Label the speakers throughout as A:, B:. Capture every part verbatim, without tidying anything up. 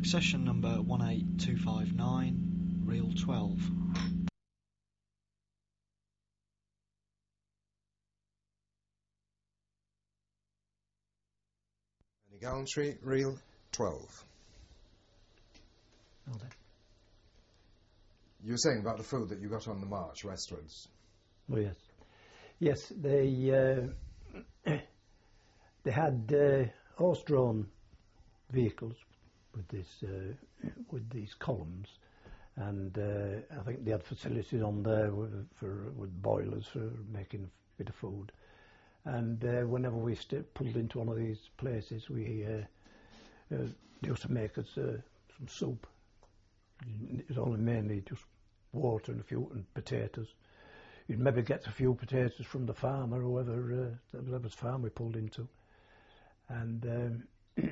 A: Succession number one eight two five nine, reel twelve.
B: Any gallantry, reel twelve.
C: Okay.
B: You were saying about the food that you got on the march westwards.
C: Oh yes, yes. They uh, they had uh, horse-drawn vehicles with this uh, with these columns, and uh, I think they had facilities on there with, for with boilers for making a bit of food. And uh, whenever we st- pulled into one of these places, we uh, uh, they used to make us uh, some soup. It was only mainly just water and a few and potatoes. You'd maybe get a few potatoes from the farmer, whoever uh, whoever's farm we pulled into, and um,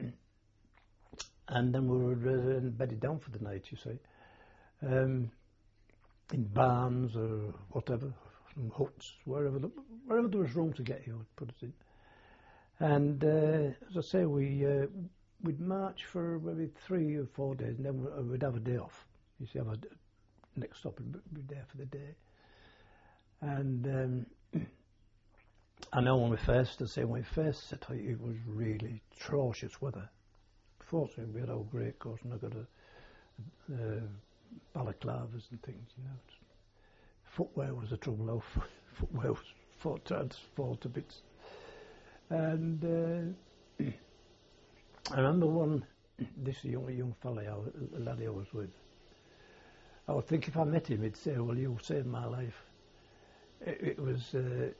C: and then we were uh, bedded down for the night. You see, um, in barns or whatever, some huts, wherever the, wherever there was room to get you, would put us in. And uh, as I say, we uh, we'd march for maybe three or four days, and then we'd have a day off. You see, have a next stop and be there for the day. And um, I know when we first, I say when we first set out, it was really atrocious weather. Fortunately, we had our great coats, and I got a, a balaclavas and things, you know. Footwear was the trouble, though. Footwear was four times fall to bits. And uh, I remember one, this young young fella, a laddie I was with. I would think if I met him, he'd say, "Well, you saved my life." It, it was uh,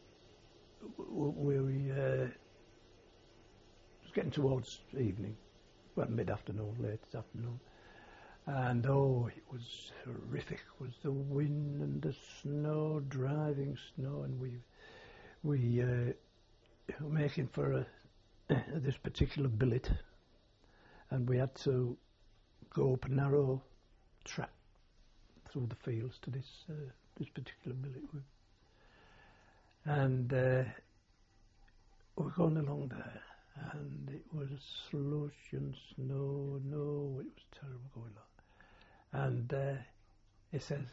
C: we uh, it was getting towards evening, well, mid-afternoon, late afternoon, and oh, it was horrific. It was the wind and the snow, driving snow, and we we uh, were making for a, this particular billet, and we had to go up a narrow track through the fields to this uh, this particular billet. And uh, we were going along there, and it was slush and snow. No, it was terrible going along. And uh, he says,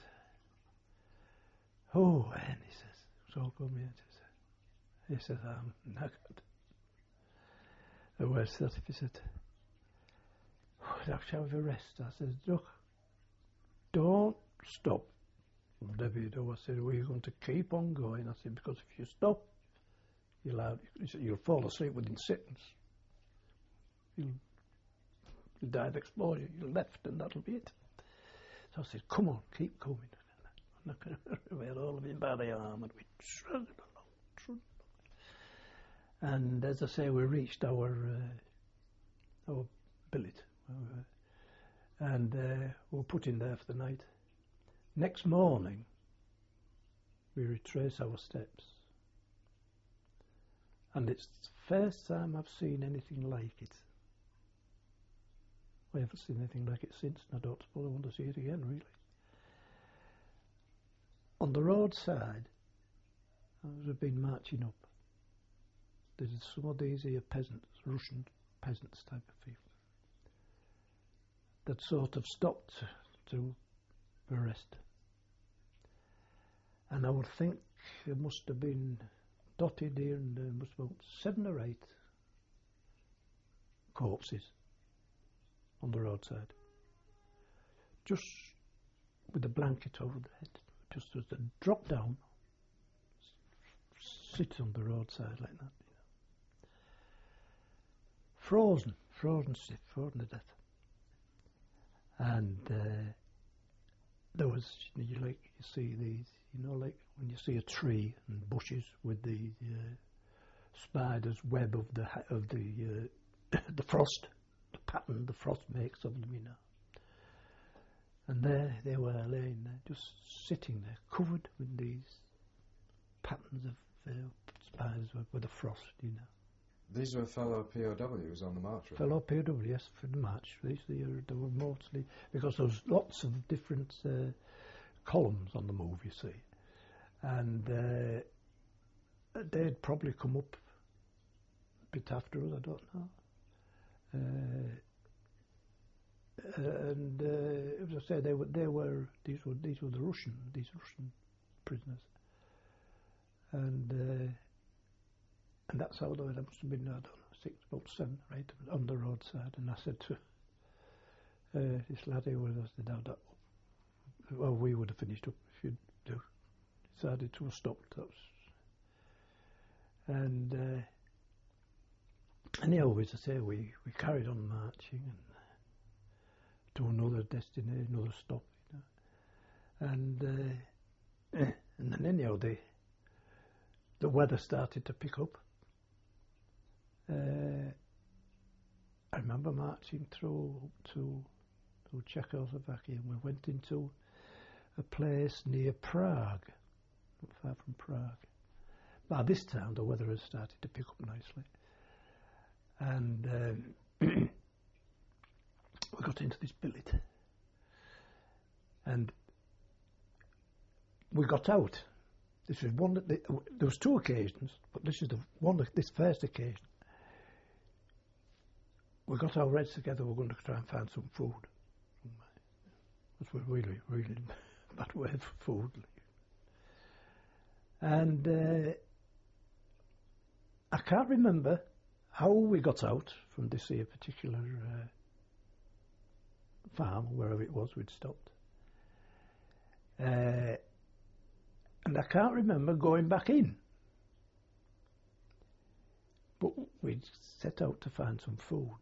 C: "Oh, Anne," he says, "so come here." He says, "I'm knackered." The worst that if he said, "Oh, I'll have a rest." I says, "Look, don't stop." Debbie, I said, "We're going to keep on going." I said, "Because if you stop, you'll have, you'll fall asleep within seconds. You'll, you'll die of exposure. You're left, and that'll be it." So I said, "Come on, keep going." We had all of him by the arm, and we trudged along, trudged along. And as I say, we reached our uh, our billet, uh, and uh, we were put in there for the night. Next morning, we retrace our steps, and it's the first time I've seen anything like it. I haven't seen anything like it since, and I don't suppose I want to see it again, really. On the roadside, as we've been marching up, there's some of these here peasants, Russian peasants type of people, that sort of stopped to rest. And I would think there must have been dotted here, and there must have been seven or eight corpses on the roadside, just with a blanket over the head, just as they drop down, sit on the roadside like that, you know. Frozen, frozen stiff, frozen to death. And uh, there was, you like, you see these, you know, like when you see a tree and bushes with the uh, spider's web of the of the uh, the frost, the pattern the frost makes of them, you know. And there they were laying there, just sitting there, covered with these patterns of uh, spiders web with the frost, you know.
B: These were fellow P O Ws on the march, right?
C: Fellow P O Ws, yes, for the march. These they were, they were mostly, because there was lots of different uh, columns on the move, you see. And uh, they'd probably come up a bit after us, I don't know. Uh, uh, and uh, as I say, they were they were these were these were the Russian these Russian prisoners, and uh, and that's how they must have been. I don't know, six, about seven, right, on the roadside. And I said to uh, this lad who was the dad, that well, we would have finished up if you'd do decided to have stopped. That was, and uh, anyhow, as I say, we we carried on marching and to another destination, another stop, you know. And uh, and then anyhow, the the weather started to pick up. Uh, I remember marching through to to Czechoslovakia, and we went into a place near Prague, not far from Prague. By this time, the weather had started to pick up nicely, and um, we got into this billet, and we got out. This was one. That the, there was two occasions, but this is the one. This first occasion, we got our heads together. We were going to try and find some food. It was really, really bad way for food. And uh, I can't remember how we got out from this here particular uh, farm, wherever it was we'd stopped. Uh, and I can't remember going back in. But we'd set out to find some food.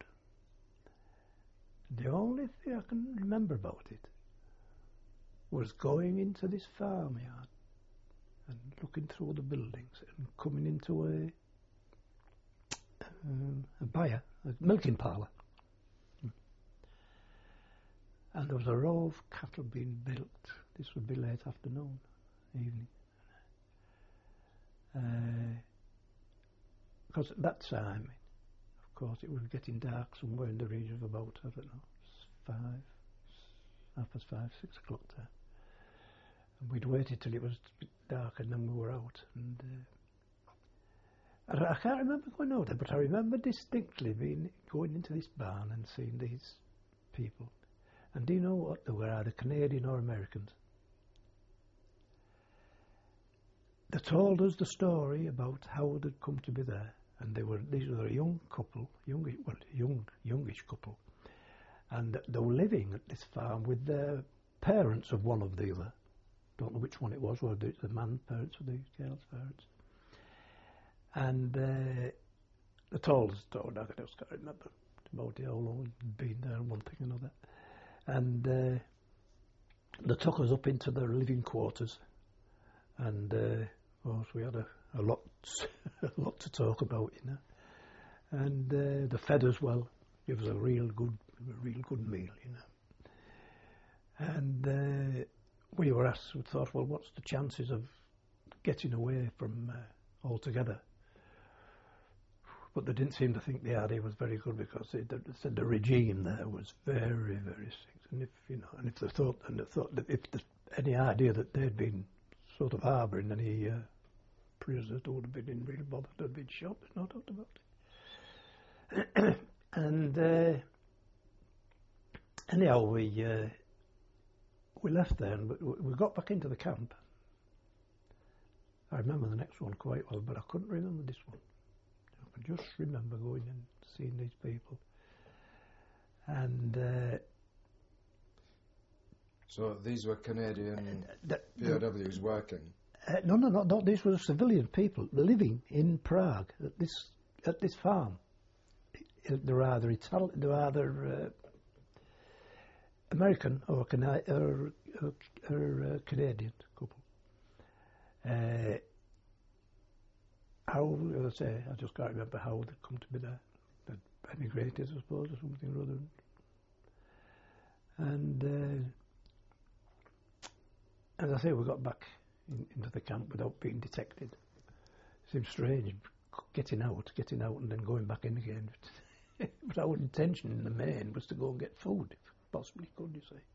C: The only thing I can remember about it was going into this farmyard and looking through the buildings and coming into a um, a buyer, a milking parlour. And there was a row of cattle being built. This would be late afternoon, evening. Uh, because at that time, of course, it was getting dark somewhere in the region of about, I don't know, five, half past five, six o'clock there. And we'd waited till it was a bit dark and then we were out. And uh, I, I can't remember going out there, but I remember distinctly being going into this barn and seeing these people. And do you know what? They were either Canadian or Americans. They told us the story about how they'd come to be there. And they were these were a young couple, young, well, young, youngish couple. And they were living at this farm with their parents of one of the other. Don't know which one it was, whether it's the man's parents or the girl's parents. And uh, they told us the story, I just can't remember about how long we'd been there and one thing and another. And uh, they took us up into their living quarters, and uh, of course we had a, a lot, a lot to talk about, you know. And uh, they fed us well, gave us a real good, a real good meal, you know. And uh, we were asked, we thought, well, what's the chances of getting away from uh, altogether? But they didn't seem to think the idea was very good because they, they said the regime there was very, very strict. And if you know, and if they thought, and they thought that if the, any idea that they'd been sort of harbouring any uh, prisoners, they would have been in real bother. They'd been shot. There's no doubt about it. And uh, anyhow, we uh, we left there, and we, we got back into the camp. I remember the next one quite well, but I couldn't remember this one. I just remember going and seeing these people. And uh,
B: so these were Canadian
C: uh,
B: P O Ws working?
C: Uh, no, no, no, no. These were civilian people living in Prague at this at this farm. They're either Italian, they're either uh, American or, Cana- or, or, or uh, Canadian couple. Uh, How, as I say, I just can't remember how they'd come to be there. They'd emigrated, I suppose, or something or other. And uh, as I say, we got back in, into the camp without being detected. It seemed strange, getting out, getting out and then going back in again. But our intention in the main was to go and get food, if possibly could, you say.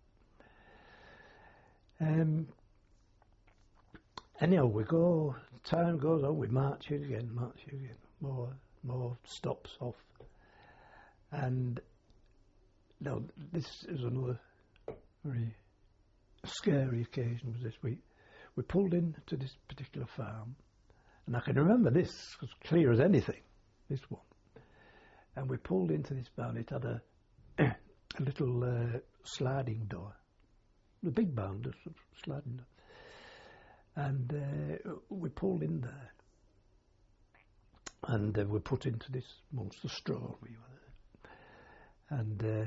C: Um, Anyhow, we go, time goes on, we march in again, march in again, more, more stops off. And now this is another very scary occasion. Was this we we pulled into this particular farm, and I can remember this as clear as anything. This one, and we pulled into this barn. It had a a little uh, sliding door, the big barn, the sliding door, and uh, we pulled in there. And uh, we put into this monster straw, we were there. And uh,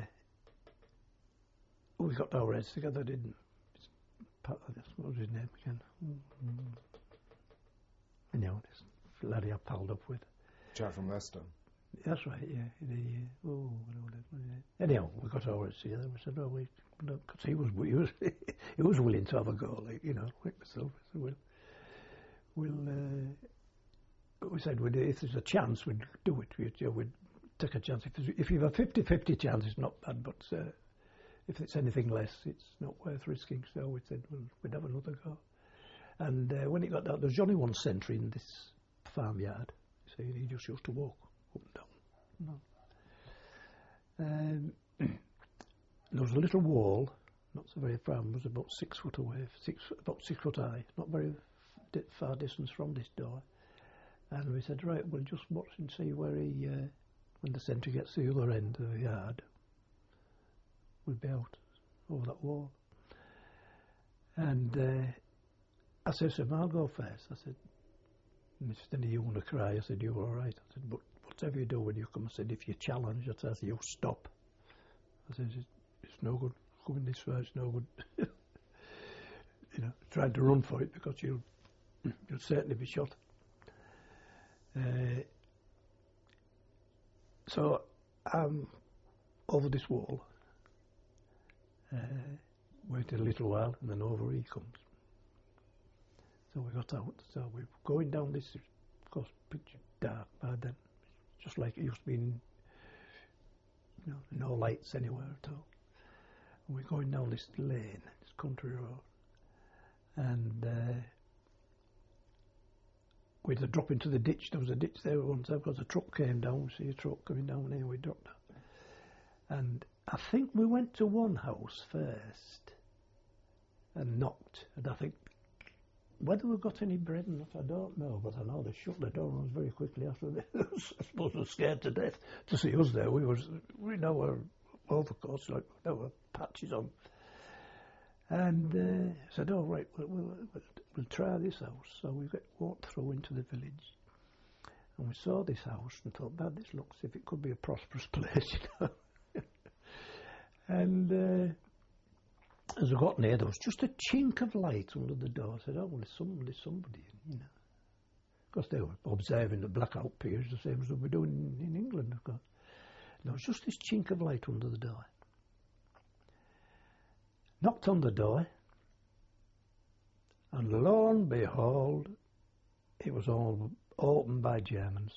C: we got our heads together, didn't we? What was his name again? Mm-hmm. Anyhow, this laddie I palled up with.
B: Chap from Leicester.
C: That's right, yeah. The, uh, oh, anyhow, we got our heads together. We said, oh, we, because he was, he was, he was willing to have a go, like, you know, like myself. So we'll, we'll. Uh, We said, we'd, if there's a chance, we'd do it. We'd, you know, we'd take a chance. If, if you have a fifty-fifty chance, it's not bad, but uh, if it's anything less, it's not worth risking. So we said, well, we'd have another go. And uh, when it got down, there was only one sentry in this farmyard. So he just used to walk up and down. No. Um, there was a little wall, not so very far, it was about six foot away, six, about six foot high, not very far distance from this door. And we said, right, we'll just watch and see where he, uh, when the sentry gets to the other end of the yard, we'll be out over that wall. And uh, I said to him, I'll go first. I said, instead of you want to cry, I said, you're all right. I said, but whatever you do when you come, I said, if you challenge, I said, you stop. I said, it's, it's no good coming this far, it's no good. You know, trying to run for it because you'll, you'll certainly be shot. Uh, so I'm over this wall, uh, waited a little while, and then over he comes. So we got out. So we're going down this, of course, pitch dark by then, just like it used to be. In, you know, no lights anywhere at all. And we're going down this lane, this country road, and. Uh, We had to drop into the ditch. There was a ditch there once because a truck came down. We see a truck coming down here. We dropped down. And I think we went to one house first and knocked. And I think whether we got any bread or not, I don't know. But I know they shut the door on us very quickly after that. I suppose we were scared to death to see us there. We was we know we're overcoats, like there were patches on. And uh, said, "Oh right, we'll, we'll, we'll try this house." So we got, walked through into the village, and we saw this house and thought, "Man, this looks as if it could be a prosperous place," you know. And uh, as we got near, there was just a chink of light under the door. I said, "Oh well, there's, some, there's somebody in," you know. Because they were observing the blackout periods the same as we were doing in, in England, of course. And there was just this chink of light under the door. Knocked on the door, and lo and behold, it was all opened by Germans.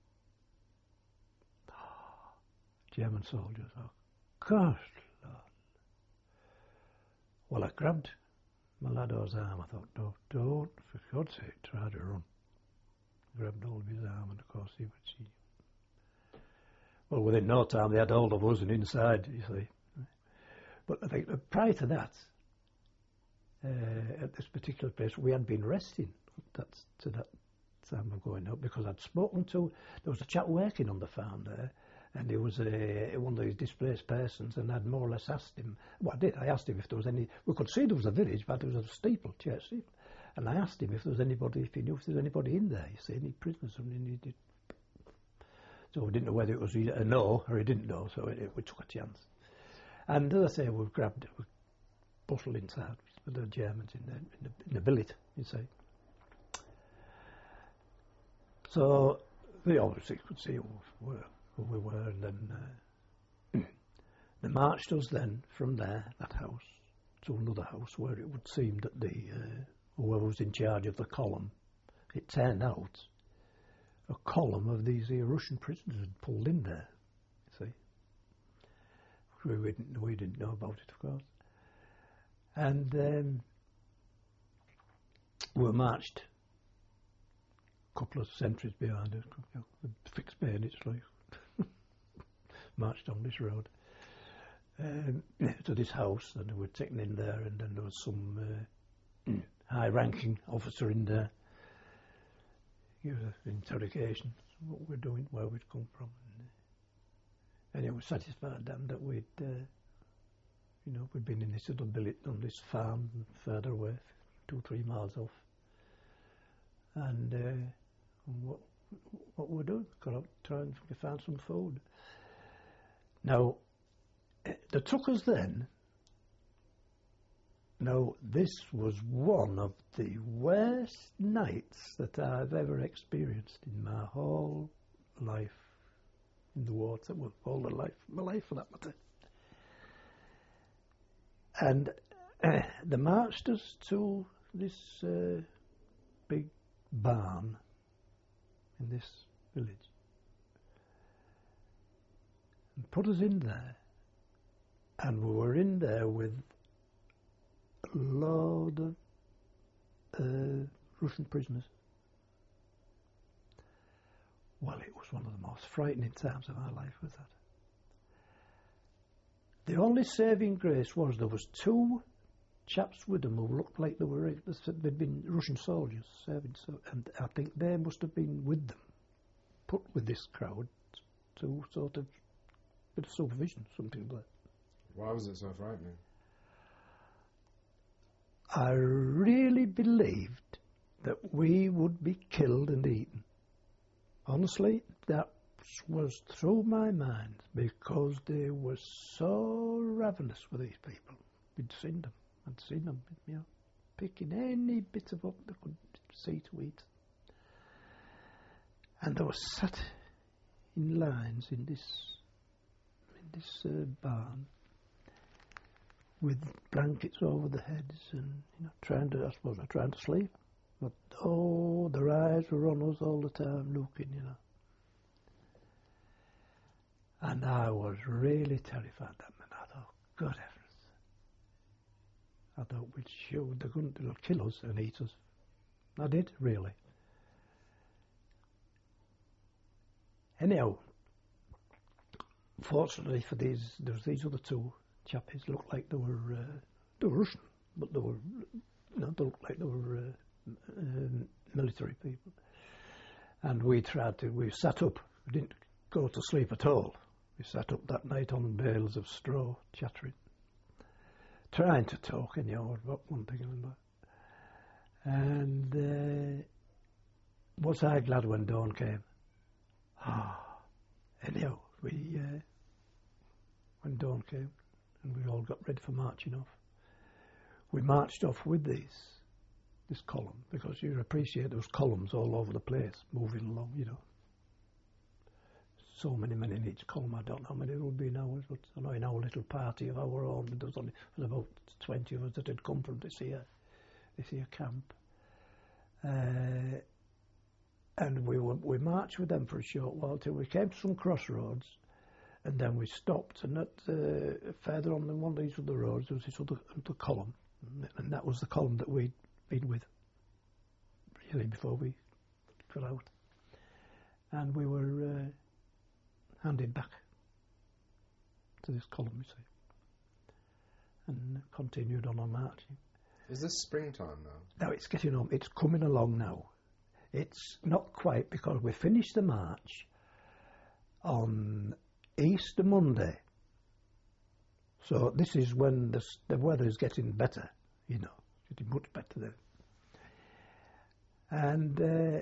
C: German soldiers. Oh, gosh, Lord. Well, I grabbed my lad's arm. I thought, no, don't, for God's sake, try to run. Grabbed hold of his arm, and of course he would see. Well, within no time, they had hold of us and inside, you see. But I think prior to that, uh, at this particular place, we had been resting. That's to that time of going up because I'd spoken to. There was a chap working on the farm there, and he was a, one of these displaced persons, and I'd more or less asked him. Well, I did. I asked him if there was any. We could see there was a village, but there was a steeple, church steeple, and I asked him if there was anybody, if he knew if there was anybody in there. You see, any prisoners, and he did. So we didn't know whether it was a no or he didn't know. So it, we took a chance. And as I say, we grabbed, we bustled inside with the Germans in the, in the, in the billet, you see. So they obviously could see who we were, who we were and then uh, they marched us then from there, that house, to another house where it would seem that the uh, whoever was in charge of the column, it turned out a column of these uh, Russian prisoners had pulled in there, you see. We didn't, we didn't know about it, of course. And um, we were marched a couple of centuries behind us, you know, with fixed bayonets, like, marched on this road. um, to this house, and we were taken in there, and then there was some uh, high-ranking officer in there. He was an interrogation, what we're doing, where we'd come from. And, uh, anyway, we satisfied them that we'd, uh, you know, we'd been in this little billet on this farm further away, two, three miles off. And uh, what what we're doing, got out to try and find some food. Now, they took us then. Now, this was one of the worst nights that I've ever experienced in my whole life in the water, well, all the life, my life for that matter. And uh, they marched us to this uh, big barn in this village and put us in there, and we were in there with a load of uh, Russian prisoners. Well, it was one of the most frightening times of our life, was that. The only saving grace was there was two chaps with them who looked like they were they'd been Russian soldiers serving, so, and I think they must have been with them, put with this crowd to sort of bit of supervision, something like that.
B: Why was it so frightening?
C: I really believed that we would be killed and eaten. Honestly, that was through my mind, because they were so ravenous for these people. We'd seen them. I'd seen them, you know, picking any bit of what they could see to eat. And they were sat in lines in this in this uh, barn with blankets over their heads, and you know, trying to, I suppose, they're trying to sleep. But oh, their eyes were on us all the time, looking, you know. And I was really terrified that minute. I thought, God heavens. I thought we'd shoot, they're going to kill us and eat us. I did, really. Anyhow, fortunately for these, there was these other two chappies, looked like they were, uh, they were Russian, but they were, you know, they looked like they were uh, um, military people. And we tried to, we sat up, we didn't go to sleep at all. We sat up that night on bales of straw, chattering, trying to talk anyhow about one thing and another. And uh, was I glad when dawn came? Ah, anyhow, we uh, when dawn came and we all got ready for marching off, we marched off with these this column, because you appreciate those columns all over the place, moving along, you know. So many men in each column. I don't know how many there would be in ours, but I know in our little party of our own, there was only there was about twenty of us that had come from this here, this here camp. Uh, and we were, we marched with them for a short while till we came to some crossroads, and then we stopped, and at, uh, further on than one of these other roads, there was this other, other column, and that was the column that we'd been with, really, before we got out. And we were uh, handed back to this column, you see, and continued on our marching.
B: Is this springtime now?
C: Now it's getting on, it's coming along now. It's not quite, because we finished the march on Easter Monday. So this is when the, the weather is getting better, you know, getting much better then. And uh,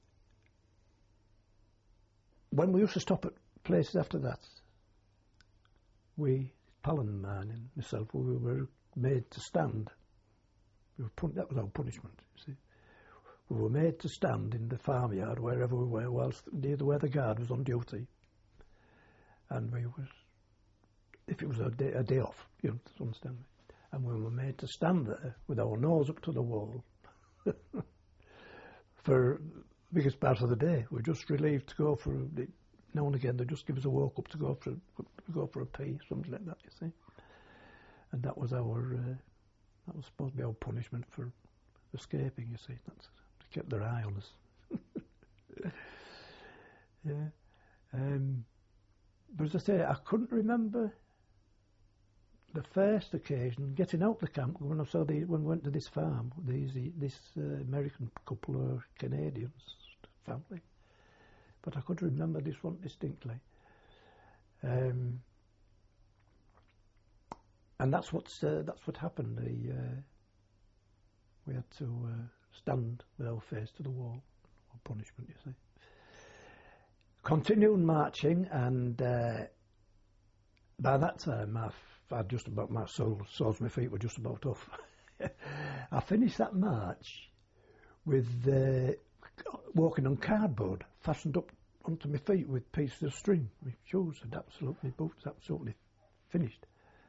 C: when we used to stop at places after that, we, Palin man and myself, we were made to stand. We were pun- that was our punishment, you see. We were made to stand in the farmyard wherever we were, whilst near where the guard was on duty. And we was, if it was a day, a day off, you know, to understand me. And we were made to stand there with our nose up to the wall for the biggest part of the day. We were just relieved to go for, a, now and again, they just give us a walk up to go for, to go for a pee, something like that, you see. And that was our, uh, that was supposed to be our punishment for escaping, you see. That's, they kept their eye on us. Yeah. Um, but as I say, I couldn't remember the first occasion, getting out the camp, when I saw the, when we went to this farm, these, this uh, American couple or Canadians family, but I could remember this one distinctly. Um, and that's what's uh, that's what happened. The, uh, we had to uh, stand with our face to the wall, on punishment, you see. Continued marching, and uh, by that time, I've, I'd just about my soul, soles my feet were just about off. I finished that march with uh, walking on cardboard, fastened up onto my feet with pieces of string. My shoes had absolutely, boots absolutely finished.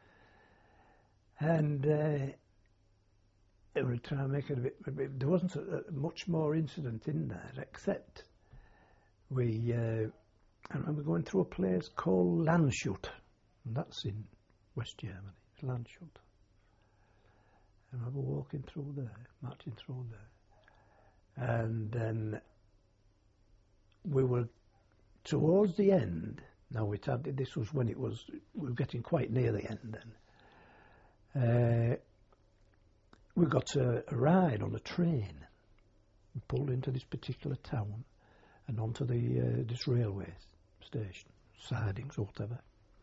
C: And uh, it would try and make it a bit, a bit there wasn't a, a much more incident in there, except we, uh, I remember going through a place called Landshut, and that's in West Germany, Landshut. I remember walking through there, marching through there. And then we were towards the end. Now we had, this was when it was, we were getting quite near the end then. Uh, we got a, a ride on a train. We pulled into this particular town and onto the uh, this railway station, sidings or whatever.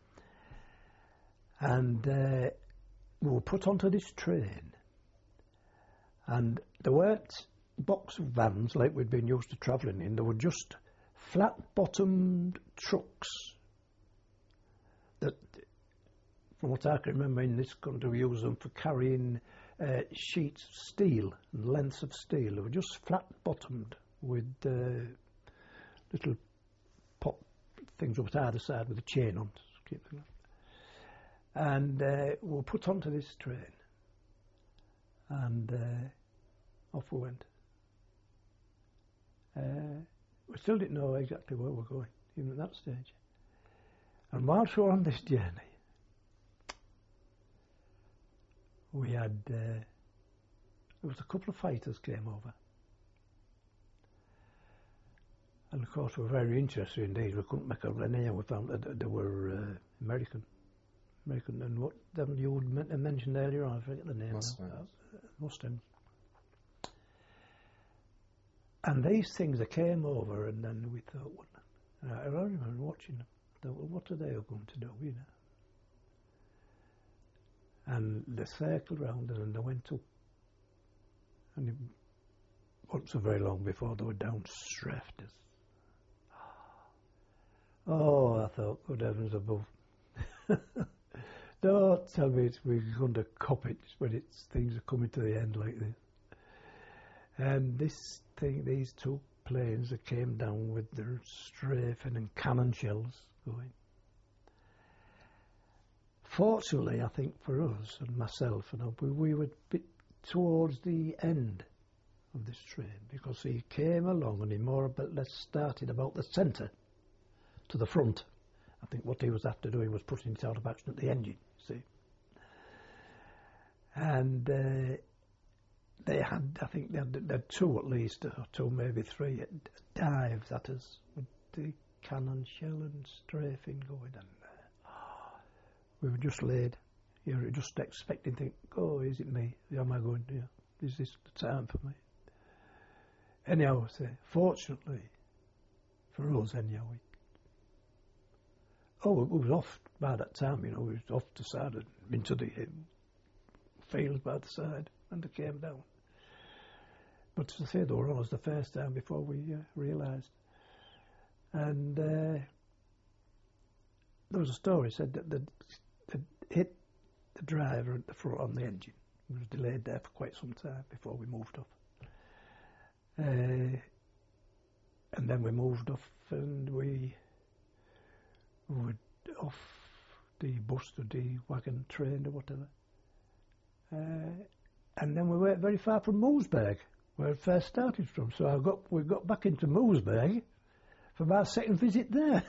C: And uh, we were put onto this train, and there weren't box of vans like we'd been used to travelling in. There were just flat-bottomed trucks that, from what I can remember in this country, we used them for carrying uh, sheets of steel and lengths of steel. They were just flat-bottomed with uh, little pop things up at either side with a chain on to keep them up. And uh, we were put onto this train, and uh, off we went. Uh, we still didn't know exactly where we were going, even at that stage. And whilst we were on this journey, we had, uh, there was a couple of fighters came over. And of course we were very interested in these. We couldn't make out their name. We found that they were uh, American. American, and what them you had mentioned earlier on, I forget the name.
B: Mustangs.
C: Uh, Mustangs. And these things, they came over, and then we thought, well, I remember watching them. Thought, well, what are they going to do, you know? And they circled round us, and they went up. And it wasn't so very long before they were down strafed us. Oh, I thought, good heavens above. Don't tell me it's, we're going to cop it when it's, things are coming to the end like this. And this thing, these two planes that came down with their strafing and cannon shells going. Fortunately, I think for us and myself, and we, we were a bit towards the end of this train, because he came along and he more or less started about the centre to the front. I think what he was after doing was putting it out of action at the engine, you see. And uh, they had, I think they had, they had two at least, or two, maybe three, dives at us with the cannon shell and strafing going. And uh, we were just laid, you know, just expecting, think, oh, is it me? Am I going, you know, is this the time for me? Anyhow, I say, fortunately, for us anyhow, we Oh, it was off by that time, you know, we was off the side and into the um, fields by the side, and they came down. But to say they were on us the first time before we uh, realised. And uh, there was a story said that they'd, they'd hit the driver at the front on the engine. It was delayed there for quite some time before we moved off. Uh, and then we moved off, and we were off the bus or the wagon train or whatever. Uh, and then we weren't very far from Moosburg, where it first started from. So I got we got back into Moosburg for my second visit there.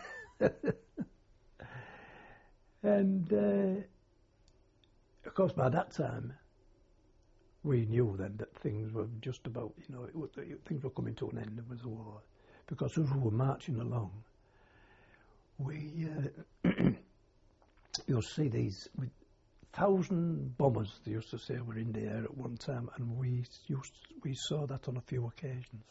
C: And uh, of course by that time we knew then that things were just about, you know, it was, it, things were coming to an end. There was a war. Because as we were marching along, we uh, you'll see these with thousand bombers, they used to say, were in the air at one time, and we used we saw that on a few occasions.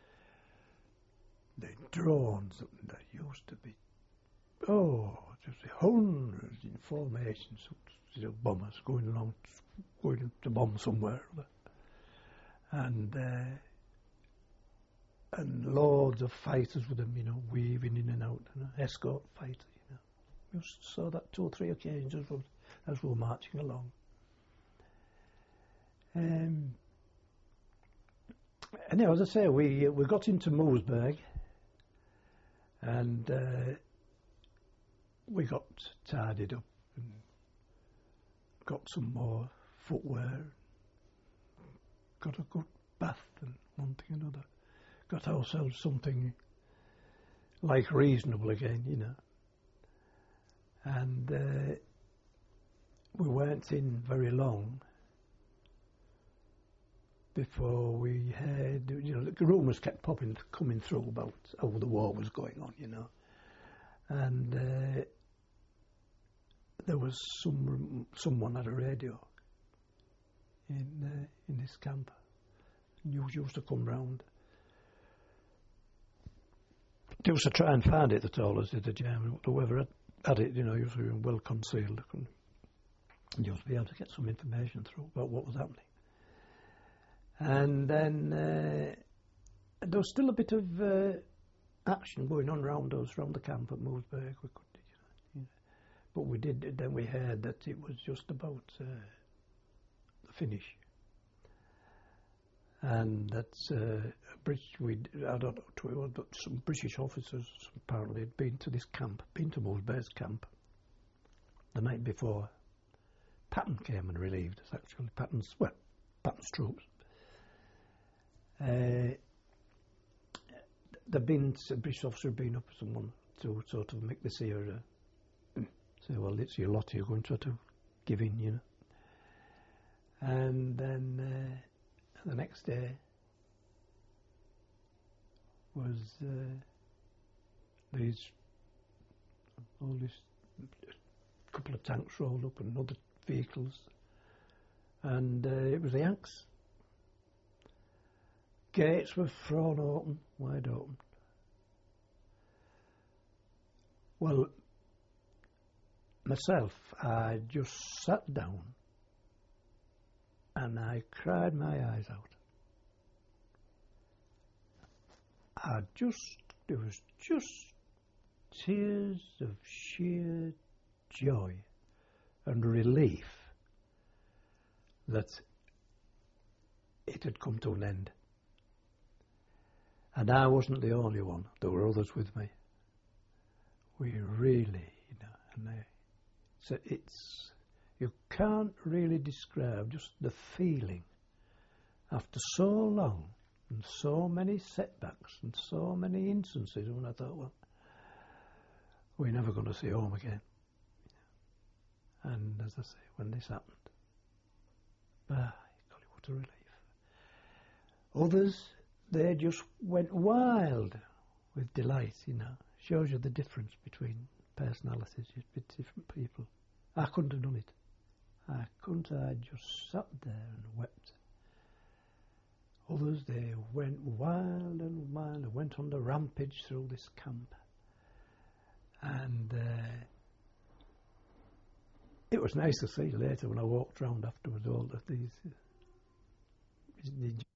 C: The drones, there used to be, oh, just hundreds in formations, you know, bombers going along, going to bomb somewhere, and uh, and loads of fighters with them, you know, weaving in and out, you know, escort fighter, you know. We just saw that two or three occasions as we, as we were marching along. Um, anyway, as I say, we we got into Moosburg, and uh, we got tidied up and got some more footwear, got a good bath and one thing and another, got ourselves something like reasonable again, you know. And uh, we weren't in very long before we had, you know, the rumours kept popping, coming through about how the war was going on, you know. And uh, there was some someone at a radio in uh, in this camp. News used to come round. They used to try and find it, they told us, did the German, whoever had, had it, you know, usually well concealed. They couldn't, you used to be able to get some information through about what was happening. And then uh, there was still a bit of uh, action going on round us, round the camp at Moosburg. We could, you know, but we did. Then we heard that it was just about uh, the finish, and that uh, British. We I don't know who it was, but some British officers apparently had been to this camp, been to Moosburg's camp the night before. Patton came and relieved us. Actually, Patton's well, Patton's troops. Uh, there'd been a British officer had been up with someone to sort of make this here uh, say, well, it's your lot, you're going to try to give in, you know. And then uh, the next day was uh, these all this couple of tanks rolled up and other vehicles, and uh, it was the Yanks. Gates were thrown open, wide open. Well, myself, I just sat down and I cried my eyes out. I just, there was just tears of sheer joy and relief that it had come to an end. And I wasn't the only one. There were others with me. We really, you know, and I, so it's, you can't really describe just the feeling after so long and so many setbacks and so many instances when I thought, well, we're never going to see home again. And as I say, when this happened, ah, golly, what a relief. Others, they just went wild with delight, you know. Shows you the difference between personalities, with different people. I couldn't have done it. I couldn't. I just sat there and wept. Others, they went wild and wild. They went on the rampage through this camp. And uh, it was nice to see later when I walked round afterwards all of these. Uh,